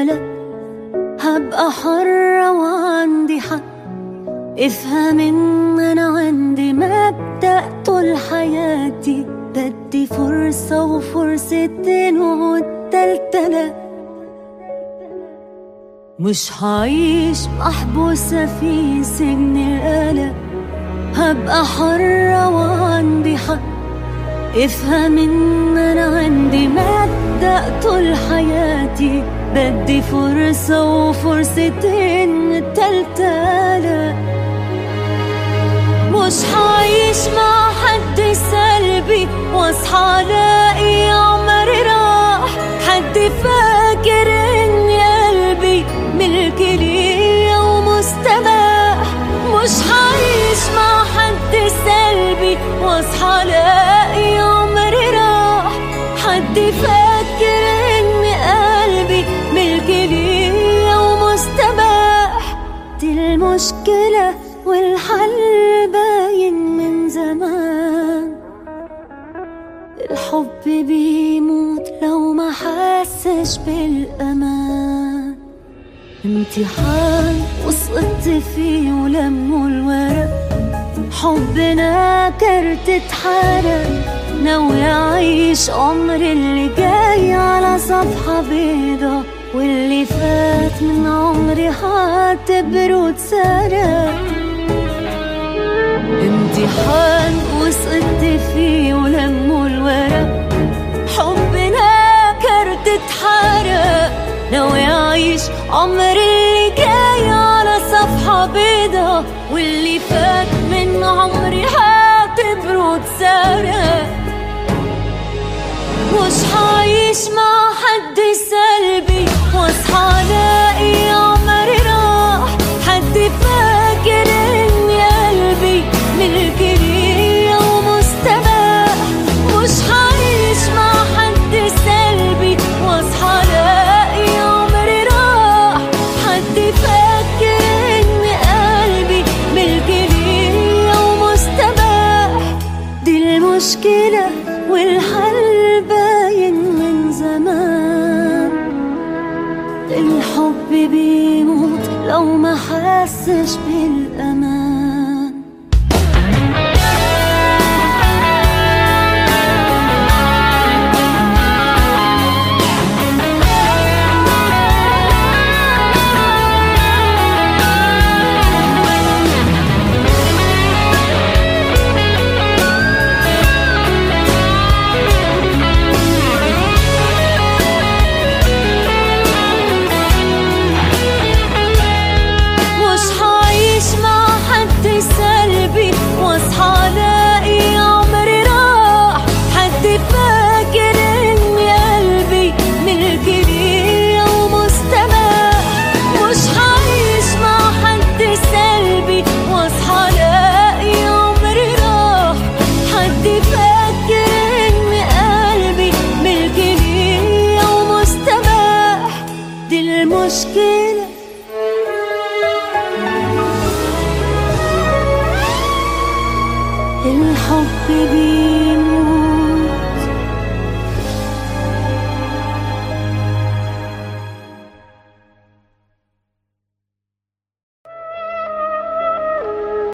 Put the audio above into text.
لا، هبقى حرة وعندي حق. افهم ان انا عندي مبدأ طول حياتي، بدي فرصة وفرصتين والتالتة لا. مش هعيش محبوسة في سجن القلق، هبقى حرة وعندي حق. افهم ان انا عندي مبدأ طول حياتي، بدي فرصة وفرصتين التالتة لا. مش هعيش مع حد سلبي واصحى الاقي عمري راح. حد فاكر اني قلبي ملكي ليا ومستباح. مش هعيش مع حد سلبي واصحى الاقي عمري راح. حد فاكر اني قلبي ملكي ليا ومستباح. دي المشكلة والحل باين من زمان. الحب بيموت لو ما حسش بالأمان. امتحان وسقطت فيه ولموا الورق، حبنا كرت اتحرق. ناوي أعيش عمري اللي جاي على صفحة بيضة، واللي فات من عمري هعتبره اتسرق. امتحان وسقطت فيه ولموا الورق، حبنا كرت اتحرق. ناوي أعيش عمري اللي جاي على صفحة بيضة، واللي فات من عمري هعتبره اتسرق. مش هعيش مع حد سلبي واصحى الاقي عمري راح. حد فاكر اني قلبي ملكي ليا ومستباح. مش هعيش مع حد سلبي واصحى الاقي عمري راح. حد فاكر اني قلبي ملكي ليا ومستباح. دي المشكلة والحل باين من زمان. الحب بيموت لو ما حسش بالأمان. المشكلة الحب